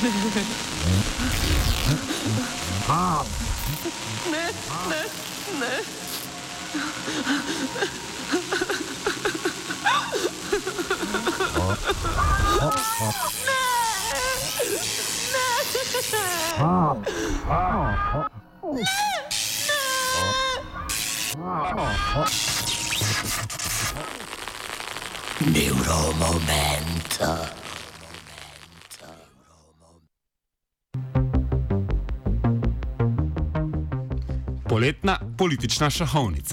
Neuromomento. Poletna politična šahovnica.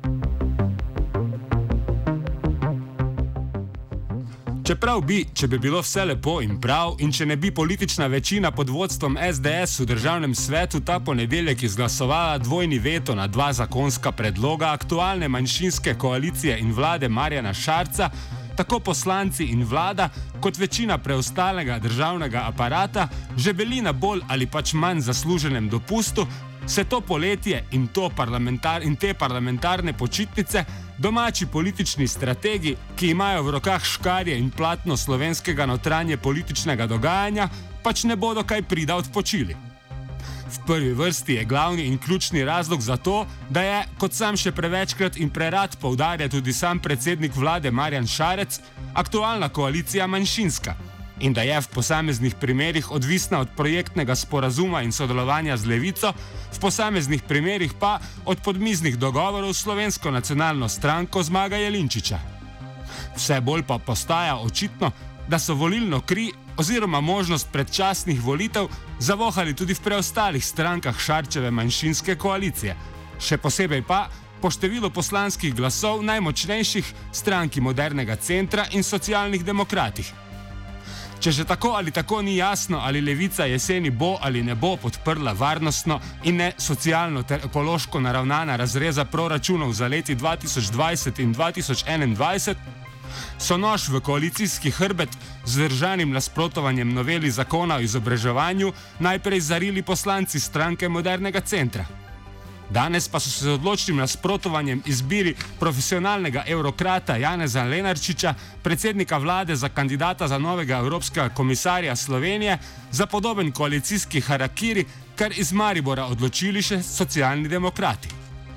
Čeprav če bi bilo vse lepo in prav in če ne bi politična večina pod vodstvom SDS v državnem svetu ta ponedeljek izglasovala dvojni veto na 2 zakonska predloga aktualne manjšinske koalicije in vlade Marjana Šarca, tako poslanci in vlada kot večina preostalega državnega aparata že bili na bolj ali pač manj zasluženem dopustu, se to poletje in te parlamentarne počitnice domači politični strategi, ki imajo v rokah škarje in platno slovenskega notranje političnega dogajanja, pač ne bodo kaj prida odpočili. V prvi vrsti je glavni in ključni razlog za to, da je, kot sam še prevečkrat in prerad poudarja tudi sam predsednik vlade Marjan Šarec, aktualna koalicija manjšinska in da je v posameznih primerih odvisna od projektnega sporazuma in sodelovanja z Levico, v posameznih primerih pa od podmiznih dogovorov s Slovensko nacionalno stranko Zmaga Jelinčiča. Vse bolj pa postaja očitno, da so volilno kri oziroma možnost predčasnih volitev zavohali tudi v preostalih strankah Šarčeve manjšinske koalicije, še posebej pa po številu poslanskih glasov najmočnejših stranki Modernega centra in Socialnih demokratih. Če že tako ali tako ni jasno, ali Levica jeseni bo ali ne bo podprla varnostno in ne socialno ter ekološko naravnana razreza proračunov za leti 2020 in 2021, so nož v koalicijski hrbet z zdržanim nasprotovanjem noveli zakona o izobraževanju najprej zarili poslanci stranke Modernega centra. Danes pa so se z odločnim nasprotovanjem izbiri profesionalnega evrokrata Janeza Lenarčiča, predsednika vlade za kandidata za novega evropskega komisarja Slovenije, za podoben koalicijski harakiri, kar iz Maribora odločili še Socialni demokrati.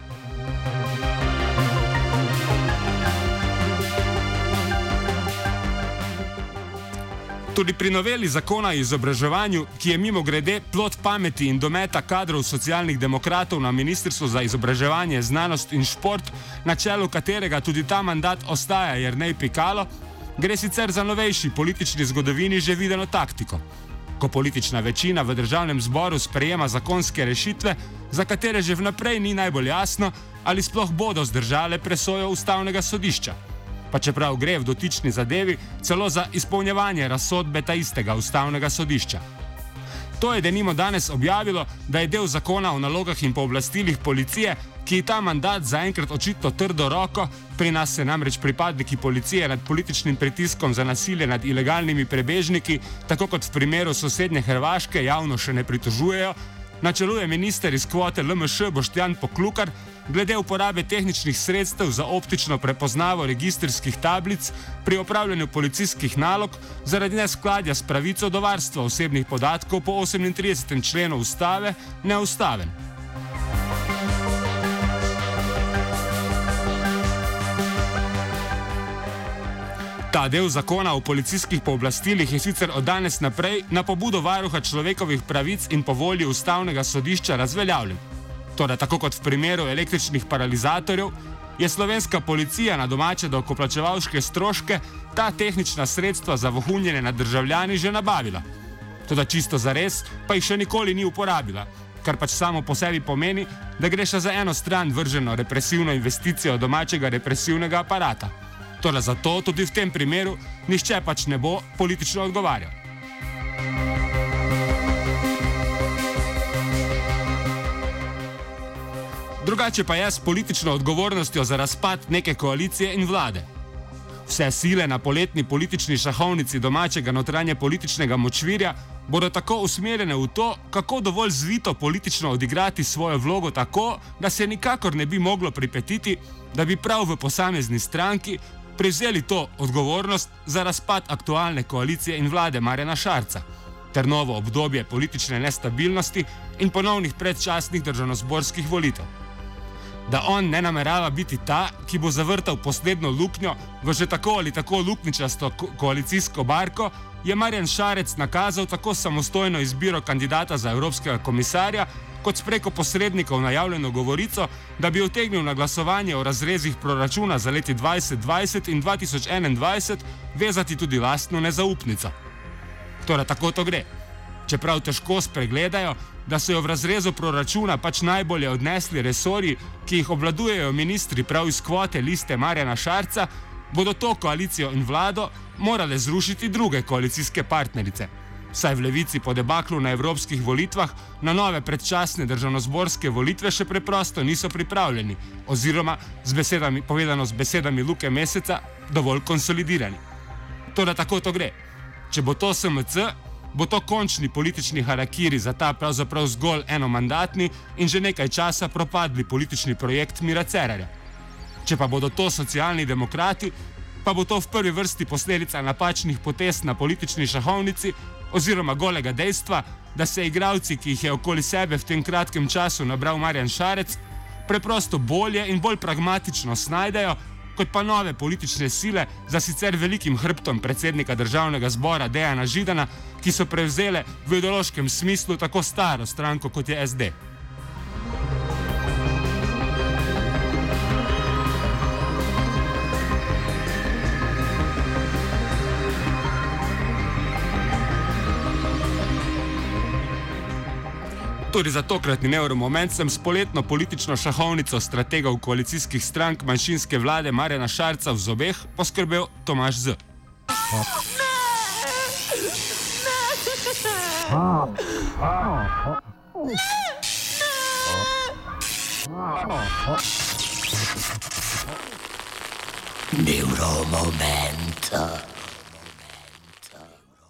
Tudi pri noveli zakona o izobraževanju, ki je mimogrede plod pameti in dometa kadrov Socialnih demokratov na Ministrstvu za izobraževanje, znanost in šport, na čelu katerega tudi ta mandat ostaja Jernej Pikalo, gre sicer za novejši politični zgodovini že videno taktiko. Ko politična večina v državnem zboru sprejema zakonske rešitve, za katere že vnaprej ni najbolj jasno, ali sploh bodo zdržale presojo Ustavnega sodišča. Pa čeprav gre v dotični zadevi celo za izpolnjevanje razsodbe ta istega Ustavnega sodišča. To je denimo danes objavilo, da je del zakona o nalogah in pooblastilih policije, ki ta mandat zaenkrat očitno trdo roko, pri nas se namreč pripadniki policije nad političnim pritiskom za nasilje nad ilegalnimi prebežniki, tako kot v primeru sosednje Hrvaške, javno še ne pritožujejo, načeluje minister iz kvote LMŠ Boštjan Poklukar, glede uporabe tehničnih sredstev za optično prepoznavo registrskih tablic pri opravljanju policijskih nalog zaradi neskladja s pravico do varstva osebnih podatkov po 38. členu Ustave neustaven. Ta del zakona o policijskih pooblastilih je sicer od danes naprej na pobudo varuha človekovih pravic in po volji Ustavnega sodišča razveljavljen. Toda tako kot v primeru električnih paralizatorjev, je slovenska policija na domače davkoplačevalske stroške ta tehnična sredstva za vohunjenje nad državljani že nabavila. Toda čisto zares pa jih še nikoli ni uporabila, kar pač samo po sebi pomeni, da gre še za eno stran vrženo represivno investicijo domačega represivnega aparata. Toda zato tudi v tem primeru nihče pač ne bo politično odgovarjal. Drugače pa je s politično odgovornostjo za razpad neke koalicije in vlade. Vse sile na poletni politični šahovnici domačega notranje političnega močvirja bodo tako usmerjene v to, kako dovolj zvito politično odigrati svojo vlogo tako, da se nikakor ne bi moglo pripetiti, da bi prav v posamezni stranki prevzeli to odgovornost za razpad aktualne koalicije in vlade Marjana Šarca. ter novo obdobje politične nestabilnosti in ponovnih predčasnih državnozborskih volitev. Da on ne namerava biti ta, ki bo zavrtal poslednjo luknjo v že tako ali tako luknjičasto koalicijsko barko, je Marjan Šarec nakazal tako samostojno izbiro kandidata za evropskega komisarja, kot s preko posrednikov najavljeno govorico, da bi utegnil na glasovanje o razrezih proračuna za leti 2020 in 2021 vezati tudi lastno nezaupnico. Torej, tako to gre. Čeprav težko spregledajo, da so jo v razrezu proračuna pač najbolje odnesli resorji, ki jih obvladujejo ministri prav iz kvote liste Marjana Šarca, bodo to koalicijo in vlado morale zrušiti druge koalicijske partnerice. Saj v Levici po debaklu na evropskih volitvah na nove predčasne državnozborske volitve še preprosto niso pripravljeni, oziroma povedano z besedami Luke Meseca, dovolj konsolidirani. Torej, tako to gre. Če bo to SMC, bo to končni politični harakiri za ta pravzaprav zgolj enomandatni in že nekaj časa propadli politični projekt Mira Cerarja. Če pa bodo to socialni demokrati, pa bo to v prvi vrsti posledica napačnih potez na politični šahovnici oziroma golega dejstva, da se igralci, ki jih je okoli sebe v tem kratkem času nabral Marjan Šarec, preprosto bolje in bolj pragmatično snajdejo, kot pa nove politične sile za sicer velikim hrbtom predsednika državnega zbora Dejana Židana, ki so prevzele v ideološkem smislu tako staro stranko, kot je SD. Tudi za tokratni Neuromoment sem s poletno politično šahovnico strategov koalicijskih strank manjšinske vlade Marjana Šarca v zobeh poskrbel Tomaž Z. Neuromoment.